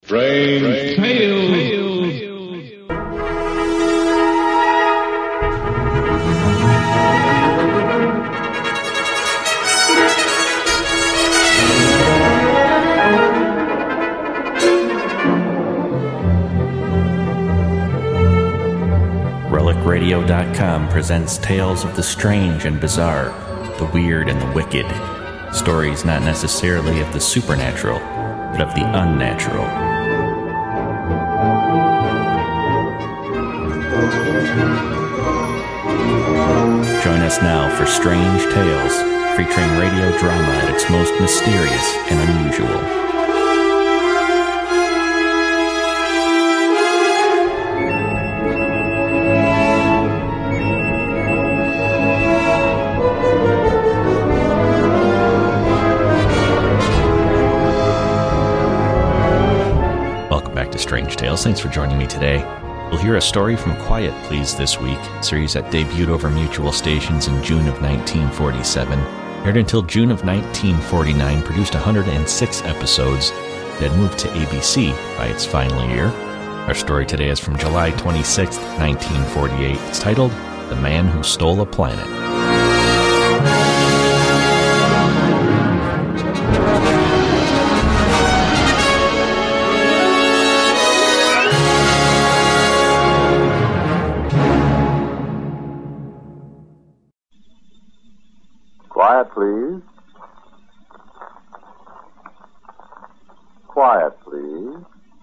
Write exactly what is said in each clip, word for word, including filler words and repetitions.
Strange Tales. Relic Radio dot com presents tales of the strange and bizarre, the weird and the wicked. Stories not necessarily of the supernatural, but of the unnatural. Join us now for Strange Tales, featuring radio drama at its most mysterious and unusual. Strange Tales. Thanks for joining me today. We'll hear a story from Quiet Please this week, a series that debuted over mutual stations in June of nineteen forty-seven, aired until June of nineteen forty-nine, produced one hundred six episodes, then moved to A B C by its final year. Our story today is from July twenty-sixth, nineteen forty-eight. It's titled The Man Who Stole a Planet. Quiet, please. Quiet, please.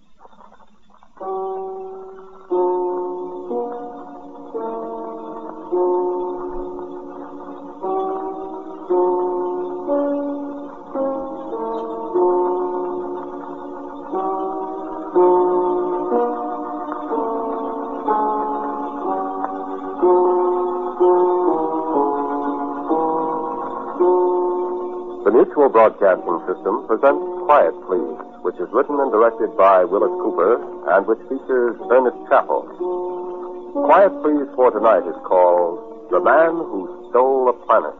Mutual Broadcasting System presents Quiet Please, which is written and directed by Willis Cooper and which features Ernest Chappell. Quiet Please for tonight is called The Man Who Stole a Planet.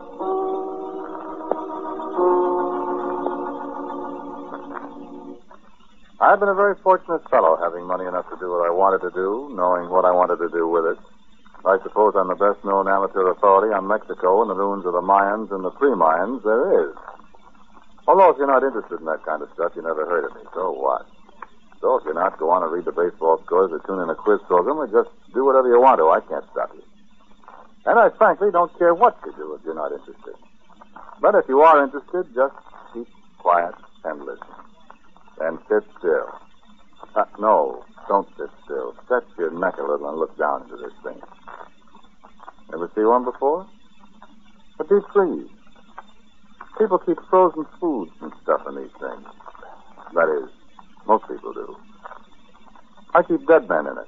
I've been a very fortunate fellow, having money enough to do what I wanted to do, knowing what I wanted to do with it. I suppose I'm the best-known amateur authority on Mexico and the ruins of the Mayans and the pre-Mayans there is. Although if you're not interested in that kind of stuff, you never heard of me. So what? So if you're not, go on and read the baseball scores or tune in a quiz program or just do whatever you want to. I can't stop you. And I frankly don't care what you do if you're not interested. But if you are interested, just keep quiet and listen. And sit still. Uh, no, don't sit still. Stretch your neck a little and look down into this thing. Ever see one before? But be pleased. People keep frozen foods and stuff in these things. That is, most people do. I keep dead men in it.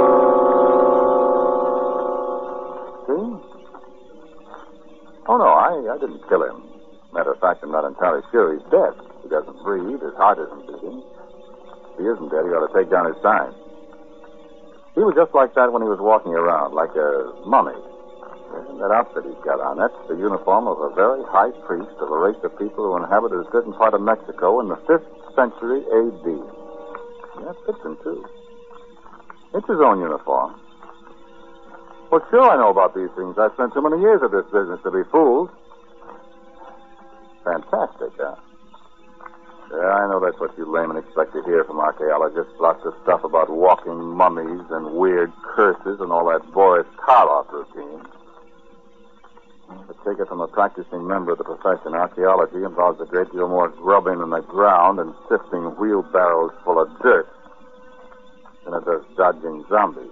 See? Oh, no, I, I didn't kill him. Matter of fact, I'm not entirely sure he's dead. He doesn't breathe. His heart isn't beating. If he isn't dead, he ought to take down his sign. He was just like that when he was walking around, like a mummy. And that outfit he's got on, that's the uniform of a very high priest of a race of people who inhabited a certain part of Mexico in the fifth century A D. That fits him, too. It's his own uniform. Well, sure I know about these things. I've spent too many years at this business to be fooled. Fantastic, huh? Yeah, I know that's what you laymen expect to hear from archaeologists. Lots of stuff about walking mummies and weird curses and all that Boris Karloff routine. To take it from a practicing member of the profession, archaeology involves a great deal more grubbing in the ground and sifting wheelbarrows full of dirt than it does dodging zombies.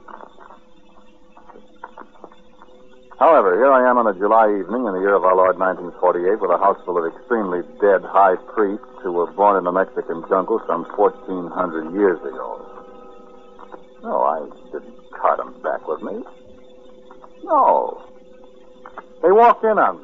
However, here I am on a July evening in the year of our Lord nineteen forty-eight with a house full of extremely dead high priests who were born in the Mexican jungle some fourteen hundred years ago. No, I didn't cart them back with me. No. They walked in on me.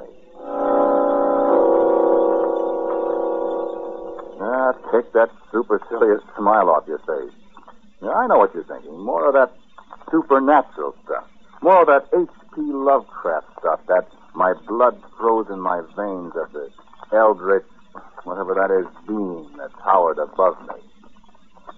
Ah, take that supercilious smile off your face. Yeah, I know what you're thinking. More of that supernatural stuff. More of that H P Lovecraft stuff. That my blood froze in my veins of the eldritch, whatever that is, being that towered above me.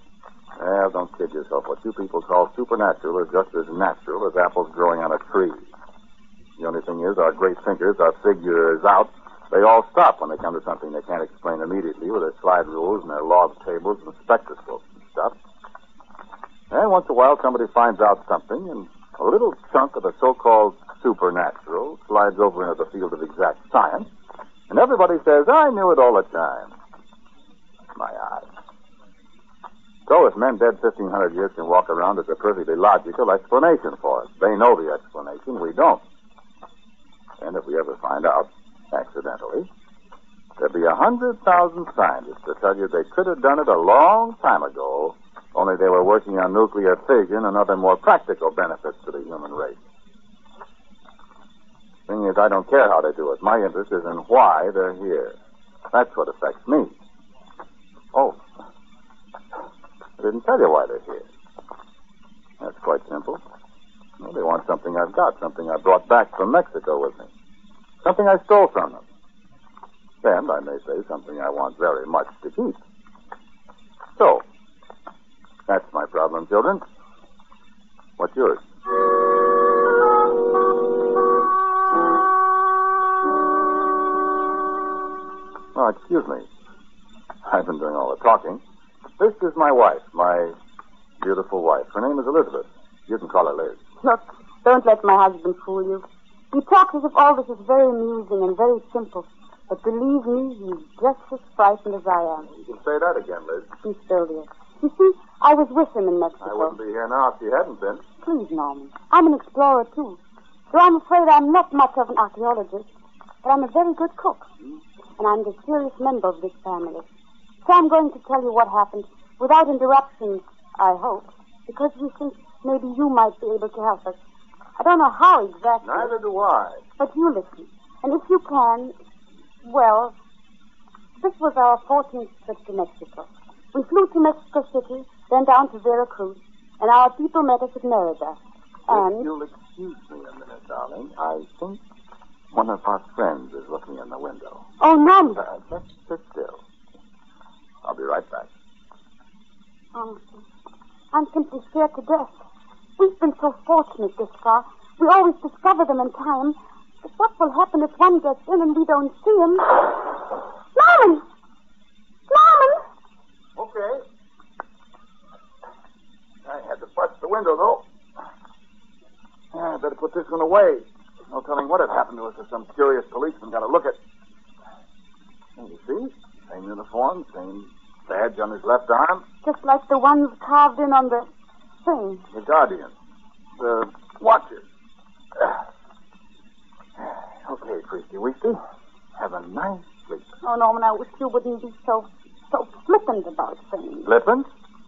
Well, don't kid yourself. What you people call supernatural is just as natural as apples growing on a tree. The only thing is, our great thinkers, our figures out, they all stop when they come to something they can't explain immediately with their slide rules and their log tables and spectroscopes and stuff. And once in a while, somebody finds out something, and a little chunk of the so-called supernatural slides over into the field of exact science, and everybody says, I knew it all the time. My eye. So if men dead fifteen hundred years can walk around, there's a perfectly logical explanation for it. They know the explanation. We don't. And if we ever find out, accidentally, there'll be a hundred thousand scientists to tell you they could have done it a long time ago, only they were working on nuclear fission and other more practical benefits to the human race. Thing is, I don't care how they do it. My interest is in why they're here. That's what affects me. Oh, I didn't tell you why they're here. That's quite simple. Well, they want something I've got, something I brought back from Mexico with me. Something I stole from them. And I may say something I want very much to keep. So, that's my problem, children. What's yours? Oh, excuse me. I've been doing all the talking. This is my wife, my beautiful wife. Her name is Elizabeth. You can call her Liz. Look, don't let my husband fool you. He talks as if all this is very amusing and very simple. But believe me, he's just as frightened as I am. You can say that again, Liz. Be still, dear. You see, I was with him in Mexico. I wouldn't be here now if you hadn't been. Please, Norman. I'm an explorer, too. Though I'm afraid I'm not much of an archaeologist, but I'm a very good cook. Hmm? And I'm the serious member of this family. So I'm going to tell you what happened without interruptions, I hope, because we think maybe you might be able to help us. I don't know how exactly. Neither do I. But you listen. And if you can, well, this was our fourteenth trip to Mexico. We flew to Mexico City, then down to Veracruz, and our people met us at Merida. And... If you'll excuse me a minute, darling, I think one of our friends is looking in the window. Oh, Norman. Uh, just sit still. I'll be right back. Oh, I'm simply scared to death. We've been so fortunate this far. We always discover them in time. But what will happen if one gets in and we don't see him? Norman! Norman! Okay. I had to bust the window, though. Yeah, I better put this one away. No telling what had happened to us if some curious policeman got a look at... And you see? Same uniform, same badge on his left arm. Just like the ones carved in on the thing. The Guardian. The Watcher. Okay, Christy Weesty. Have a nice sleep. Oh, Norman, I wish you wouldn't be so, so flippant about things. Flippant?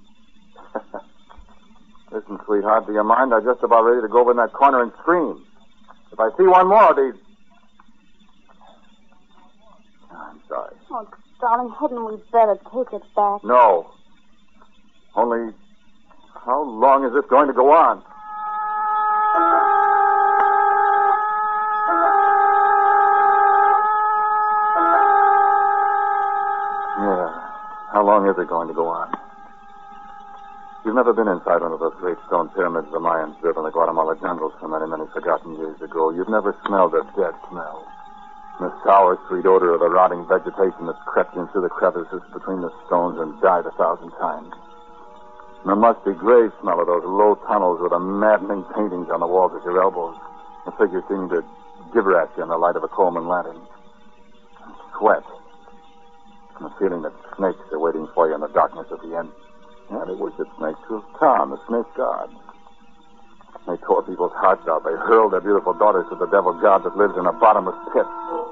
Listen, sweetheart, do you mind? I'm just about ready to go over in that corner and scream. If I see one more of these... I'm sorry. Oh, darling, hadn't we better take it back? No. Only, how long is this going to go on? Yeah. How long is it going to go on? You've never been inside one of those great stone pyramids the Mayans built in the Guatemala jungles so many, many forgotten years ago. You've never smelled the dead smell. The sour, sweet odor of the rotting vegetation that's crept in through the crevices between the stones and died a thousand times. And the musty gray smell of those low tunnels with the maddening paintings on the walls at your elbows. The figures seeming to gibber at you in the light of a Coleman lantern. And sweat. And the feeling that snakes are waiting for you in the darkness at the end. Yeah, they worship snakes too. Tom, the snake god. They tore people's hearts out. They hurled their beautiful daughters to the devil god that lives in a bottomless pit.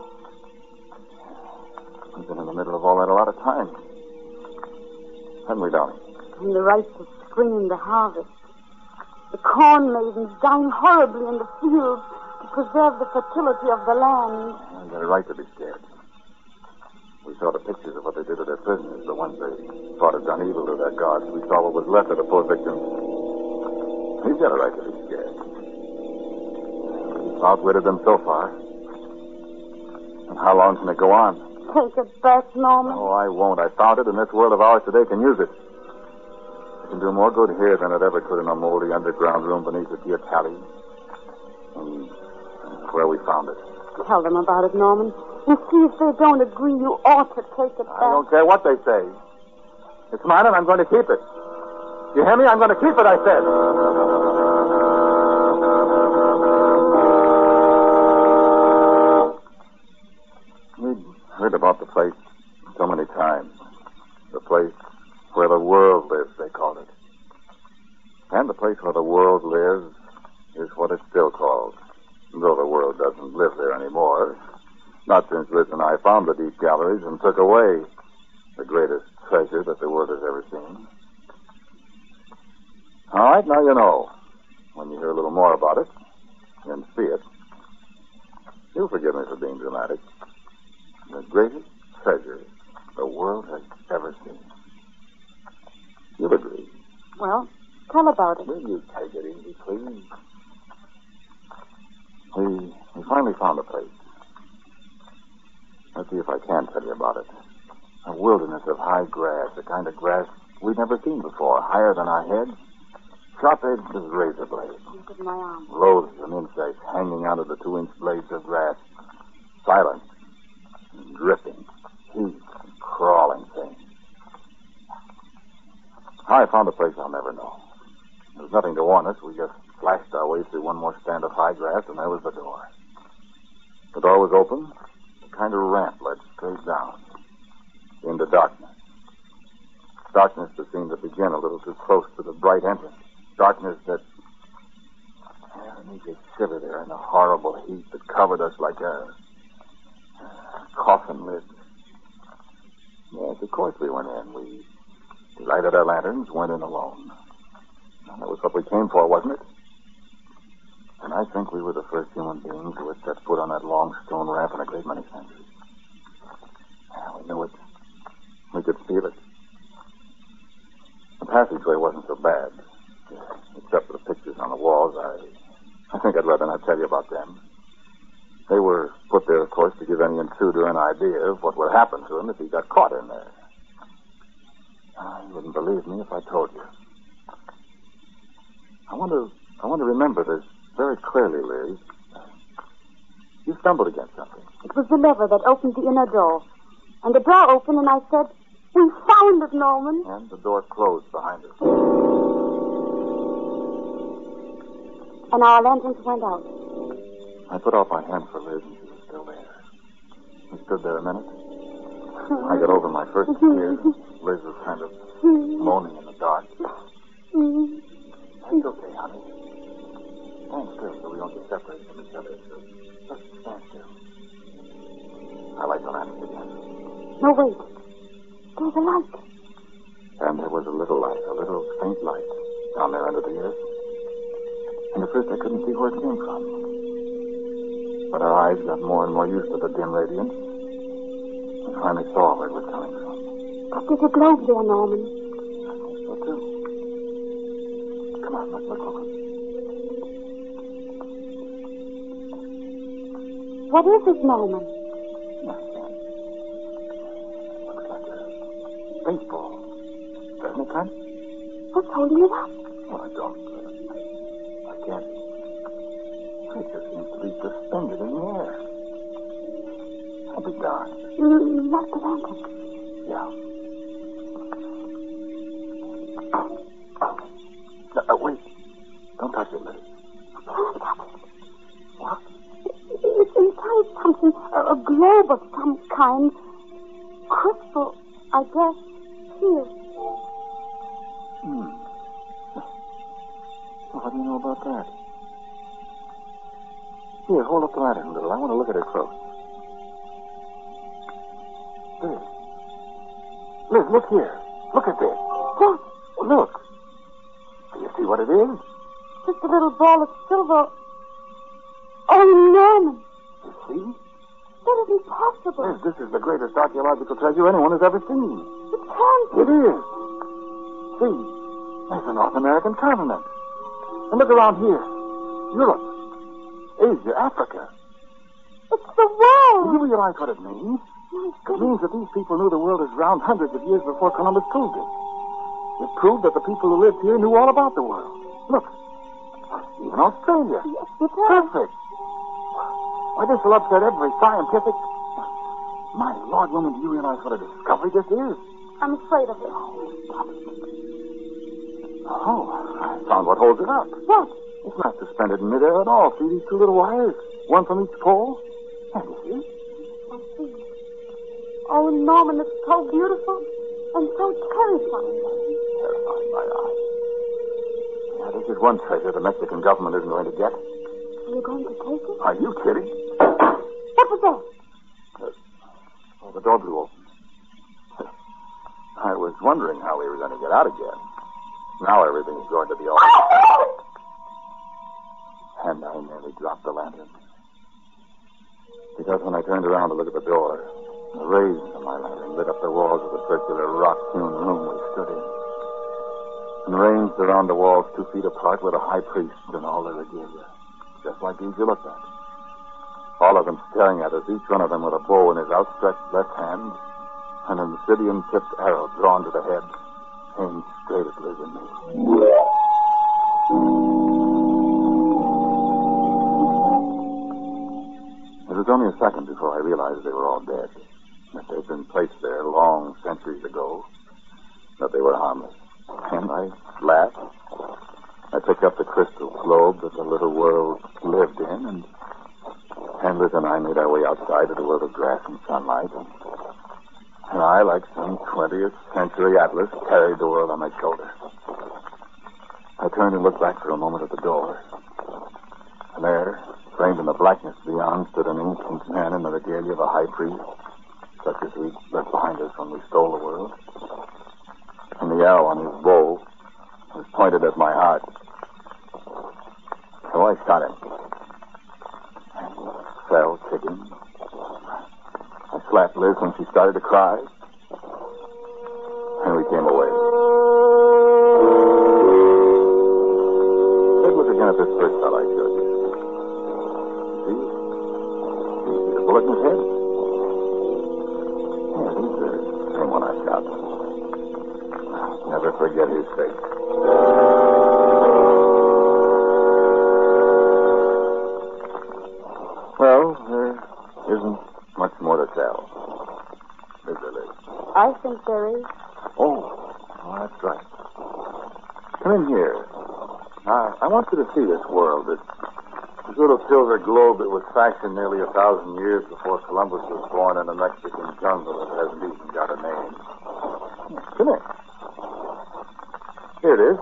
We've been in the middle of all that a lot of time. Haven't we, darling? And the rites of spring and the harvest. The corn maidens dying horribly in the fields to preserve the fertility of the land. And they're right to be scared. We saw the pictures of what they did to their prisoners, the ones they thought had done evil to their gods. We saw what was left of the poor victims. He's got a right to be scared. We've outwitted them so far. And how long can it go on? Take it back, Norman. No, I won't. I found it, and this world of ours today can use it. can do more good here than it ever could in a moldy underground room beneath the Deer Tally. And that's where we found it. Tell them about it, Norman. And see if they don't agree you ought to take it back. I don't care what they say. It's mine and I'm going to keep it. You hear me? I'm going to keep it, I said. We'd heard about the place so many times. The place where the world lives, they called it. And the place where the world lives is what it's still called. Though the world doesn't live there anymore. Not since Liz and I found the deep galleries and took away the greatest treasure that the world has ever seen. All right, now you know. When you hear a little more about it and see it, you'll forgive me for being dramatic. The greatest treasure the world has ever seen. You'll agree. Well, tell about it. Will you take it easy, please? We, we finally found a place. Let's see if I can tell you about it. A wilderness of high grass, the kind of grass we'd never seen before, higher than our heads, sharp-edged as razor blades. Look at my arm. Loathsome insects hanging out of the two-inch blades of grass, silent, and dripping, heat, and crawling things. How I found a place I'll never know. There was nothing to warn us. We just flashed our way through one more stand of high grass, and there was the door. The door was open. A kind of ramp led straight down into darkness. Darkness that seemed to begin a little too close to the bright entrance. Darkness that... Yeah, you could shiver there in the horrible heat that covered us like a, a coffin lid. Yes, of course we went in. We lighted our lanterns, went in alone. And that was what we came for, wasn't it? And I think we were the first human beings who had set foot on that long stone ramp in a great many centuries. Yeah, we knew it. We could feel it. The passageway wasn't so bad. Except for the pictures on the walls, I, I think I'd rather not tell you about them. They were put there, of course, to give any intruder an idea of what would happen to him if he got caught in there. You wouldn't believe me if I told you. I want to, I want to remember this very clearly, Liz. You stumbled against something. It was the lever that opened the inner door. And the door opened, and I said, "We found it, Norman." And the door closed behind us. And our lanterns went out. I put out my hand for Liz, and she was still there. We stood there a minute. I got over my first fear. Liz was kind of moaning in the dark. It's okay, honey. Stand still so we don't get separated from each other. Just stand still. I light the lantern again. No, wait. There's a light. And there was a little light, a little faint light, down there under the earth. And at first I couldn't see where it came from. But our eyes got more and more used to the dim radiance. And finally saw where it was coming from. But there's a globe there, Norman. I think so, too. Come on, let's look over. What is it, Norman? Nothing. Looks like a baseball. Doesn't it, Clint? What's holding it up? Well, I don't. I can't. It just seems to be suspended in the air. I'll be darned. You left the lantern. Yeah. Uh, uh, wait. Don't touch it, Liz. I can't touch it. What? It's inside something, a, a globe of some kind. Crystal, I guess. Here. Hmm. Well, how do you know about that? Here, hold up the lantern a little. I want to look at it close. Liz. Liz, look here. Look at this. What? Look. Do you see what it is? Just a little ball of silver. Oh, Norman. You see? That isn't possible. Liz, this is the greatest archaeological treasure anyone has ever seen. It can't be. It is. See, there's the North American continent. And look around here. Europe, Asia, Africa. It's the world. Do you realize what it means? My It goodness. means that these people knew the world is round hundreds of years before Columbus proved it. It proved that the people who lived here knew all about the world. Look, even Australia. Yes, it is. Perfect. Why, this will upset every scientific... My Lord, woman, do you realize what a discovery this is? I'm afraid of it. Oh, I found what holds it up. What? It's not suspended in midair at all. See these two little wires? One from each pole? And you see? I see. Oh, Norman, it's so beautiful and so terrifying. Terrifying, my eye. Now, this is one treasure the Mexican government isn't going to get. Are you going to take it? Are you kidding? What was that? Oh, the door blew open. I was wondering how we were going to get out again. Now everything's going to be all right. And I nearly dropped the lantern. Because when I turned around to look at the door, the rays of my lantern lit up the walls of the circular rock-hewn room we stood in. And ranged around the walls two feet apart were the high priests and all their regalia. Just like these you looked at. All of them staring at us, each one of them with a bow in his outstretched left hand and an obsidian-tipped arrow drawn to the head, aimed straight at Liz and me. It was only a second before I realized they were all dead, that they'd been placed there long centuries ago, that they were harmless. And I laughed. I picked up the crystal globe that the little world lived in, and, and Liz and I made our way outside to the world of grass and sunlight, and, and I, like some twentieth century Atlas, carried the world on my shoulder. I turned and looked back for a moment at the door, and there, framed in the blackness beyond, stood an ancient man in the regalia of a high priest, such as we left behind us when we stole the world. And the arrow on his bow was pointed at my heart. So I shot him. And he fell kicking. I slapped Liz when she started to cry. And we came away. Let's look again at this first fellow I showed you. See? You see the bullet in his head? Yeah, he's the same one I shot. Never forget his face. Well, there isn't much more to tell. Is there, Liz? I think there is. Oh, oh, that's right. Come in here. I, I want you to see this world. This, this little silver globe that was fashioned nearly a thousand years before Columbus was born in a Mexican jungle that hasn't even got a name. Come here. Here it is.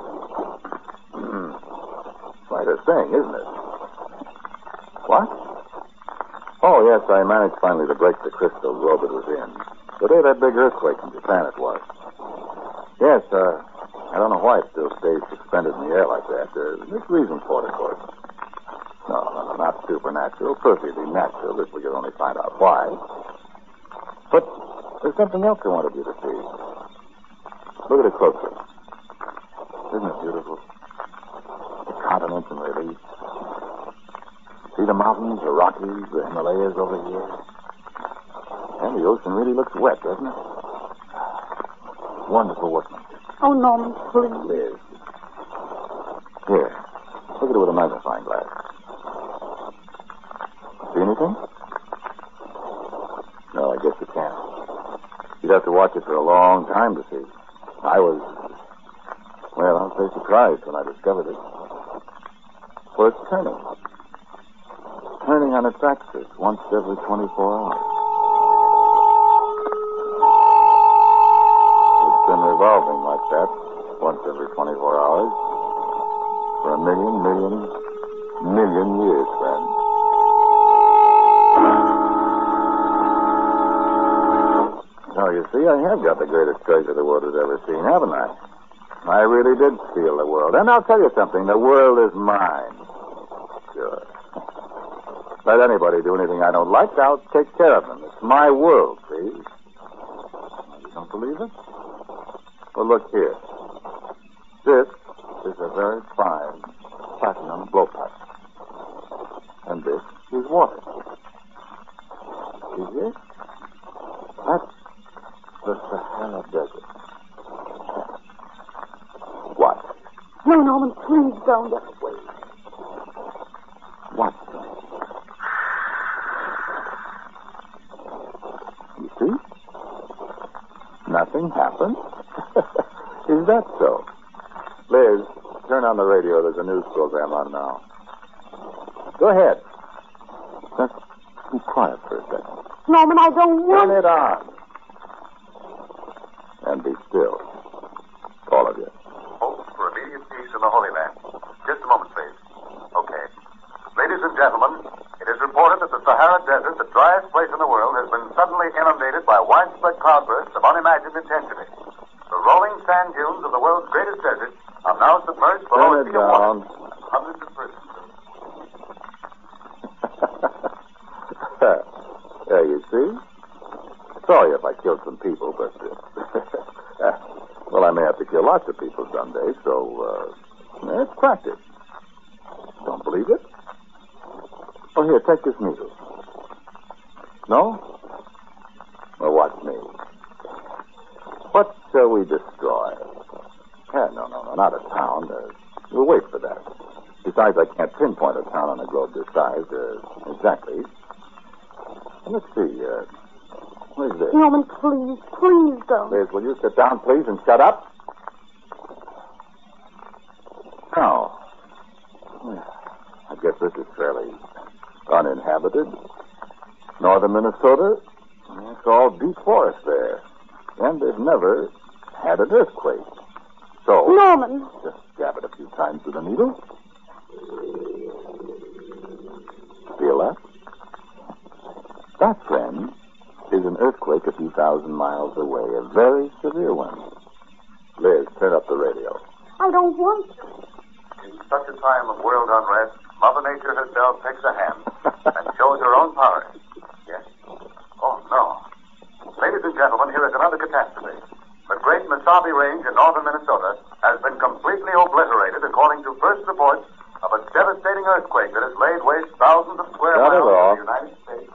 Quite a thing, isn't it? What? Oh, yes, I managed finally to break the crystal globe it was in. The day that big earthquake in Japan it was. Yes, uh, I don't know why it still stays suspended in the air like that. There's a reason for it, of course. No, no, no, not supernatural. Perfectly natural if we could only find out why. But there's something else I wanted you to see. Look at it closely. Isn't it beautiful? The continents in relief. See the mountains, the Rockies, the Himalayas over here? And the ocean really looks wet, doesn't it? Wonderful workmanship. Oh, Norman, please. Liz. Here. Look at it with a magnifying glass. See anything? No, I guess you can't. You'd have to watch it for a long time to see. I was... Well, I was very surprised when I discovered it. For it's turning. Turning on its axis once every twenty-four hours. It's been revolving like that once every twenty-four hours for a million, million, million years, friend. Now, you see, I have got the greatest treasure the world has ever seen, haven't I? I really did steal the world. And I'll tell you something. The world is mine. Sure. Let anybody do anything I don't like, I'll take care of them. It's my world, see? You don't believe it? Well, look here. This is a very fine platinum blowpipe. And this is water. See here? That's the Sahara Desert. No, Norman, please don't. Wait. What? You see? Nothing happened. Is that so? Liz, turn on the radio. There's a news program on now. Go ahead. Just be quiet for a second. Norman, I don't want... Turn it on. And be still. All of you. Hopes for immediate peace in the Holy Land. Just a moment, please. Okay. Ladies and gentlemen, it is reported that the Sahara Desert, the driest place in the world, has been suddenly inundated by widespread cloudbursts of unimagined intensity. The rolling sand dunes of the world's greatest desert are now submerged below a Turn it sea of water. down. Hundreds of persons. There, you see? Sorry if I killed some people, but... Uh, well, I may have to kill lots of people someday, so, uh, it's practice. Don't believe it? Oh, here, take this needle. No? Well, watch me. What shall we destroy? Yeah, no, no, no, not a town. Uh, we'll wait for that. Besides, I can't pinpoint a town on a globe this size, uh, exactly. Let's see, uh, where's this? Norman, please, please don't. Liz, will you sit down, please, and shut up? Now, I guess this is fairly uninhabited. Northern Minnesota, it's all deep forest there. And they've never had an earthquake. So, Norman. just jab it a few times with a needle. Feel that? That, friend, is an earthquake a few thousand miles away, a very severe one. Liz, turn up the radio. I don't want to. In such a time of world unrest, Mother Nature herself takes a hand and shows her own power. Yes? Oh, no. Ladies and gentlemen, here is another catastrophe. The great Mesabi Range in northern Minnesota has been completely obliterated, according to first reports of a devastating earthquake that has laid waste thousands of square Shut it miles off. of the United States.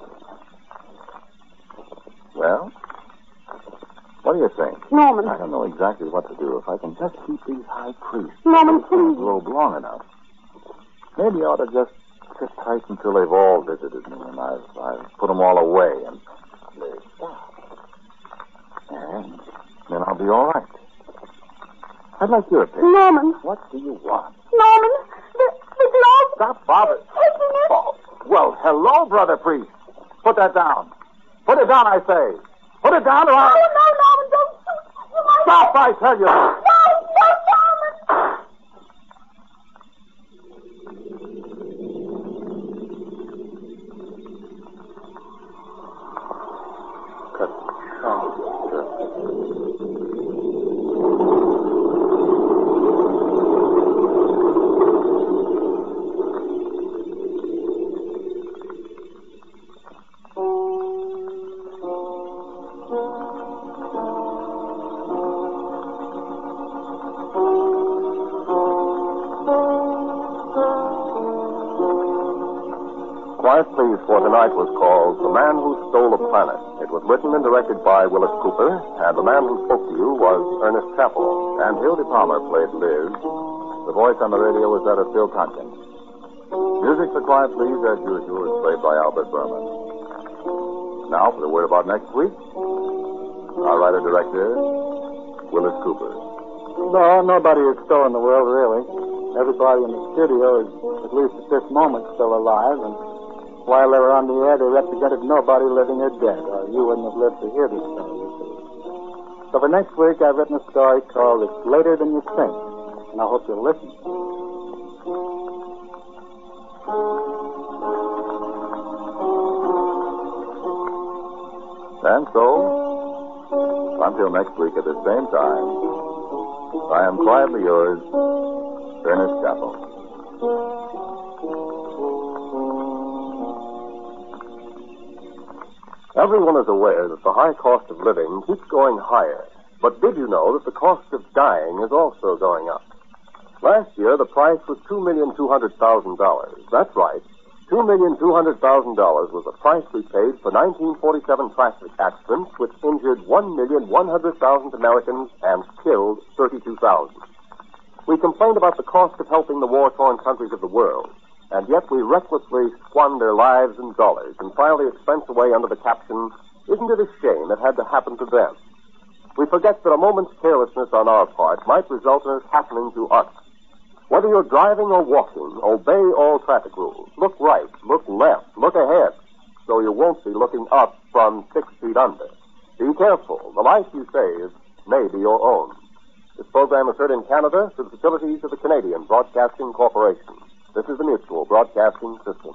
Well, what do you think? Norman. I don't know exactly what to do. If I can just keep these high priests Norman, in the please. globe long enough, maybe I ought to just sit tight until they've all visited me and I've, I've put them all away and they stop. And then I'll be all right. I'd like your opinion. Norman. What do you want? Norman, the, the globe... Stop, Bob. is taking it. Oh, well, hello, brother priest. Put that down. Put it down, I say. Put it down or No, I'll... no, Norman, don't shoot. You might... Stop, I tell you. No, no, Norman. Cut. Oh, sure. Quiet Please for tonight was called The Man Who Stole a Planet. It was written and directed by Willis Cooper, and the man who spoke to you was Ernest Chappell, and Hildy Palmer played Liz. The voice on the radio was that of Phil Tompkins. Music for Quiet Please, as usual, is played by Albert Berman. Now for the word about next week. Our writer-director, Willis Cooper. No, nobody is stolen the world, really. Everybody in the studio is, at least at this moment, still alive, and while they were on the air, they represented nobody living or dead, or you wouldn't have lived to hear the story, you see. So for next week, I've written a story called It's Later Than You Think, and I hope you'll listen. And so, until next week at the same time, I am quietly yours, Ernest Chappell. Everyone is aware that the high cost of living keeps going higher. But did you know that the cost of dying is also going up? Last year, the price was two million two hundred thousand dollars. That's right. two million two hundred thousand dollars was the price we paid for nineteen forty-seven traffic accidents which injured one million one hundred thousand Americans and killed thirty-two thousand. We complain about the cost of helping the war-torn countries of the world, and yet we recklessly squander lives and dollars and file the expense away under the caption, "Isn't it a shame it had to happen to them?" We forget that a moment's carelessness on our part might result in it happening to us. Whether you're driving or walking, obey all traffic rules. Look right, look left, look ahead, so you won't be looking up from six feet under. Be careful. The life you save may be your own. This program is heard in Canada through the facilities of the Canadian Broadcasting Corporation. This is the Mutual Broadcasting System.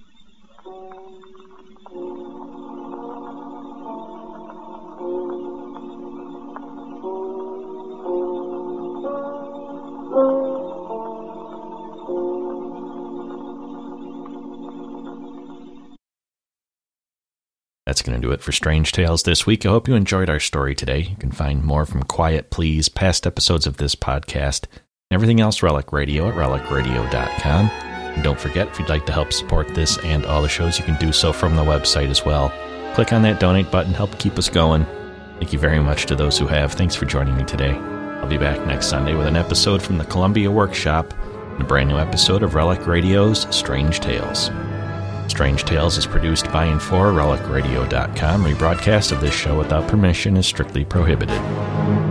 That's going to do it for Strange Tales this week. I hope you enjoyed our story today. You can find more from Quiet Please, past episodes of this podcast, and everything else Relic Radio at relic radio dot com. And don't forget, if you'd like to help support this and all the shows, you can do so from the website as well. Click on that donate button, help keep us going. Thank you very much to those who have. Thanks for joining me today. I'll be back next Sunday with an episode from the Columbia Workshop and a brand new episode of Relic Radio's Strange Tales. Strange Tales is produced by and for relic radio dot com. Rebroadcast of this show without permission is strictly prohibited.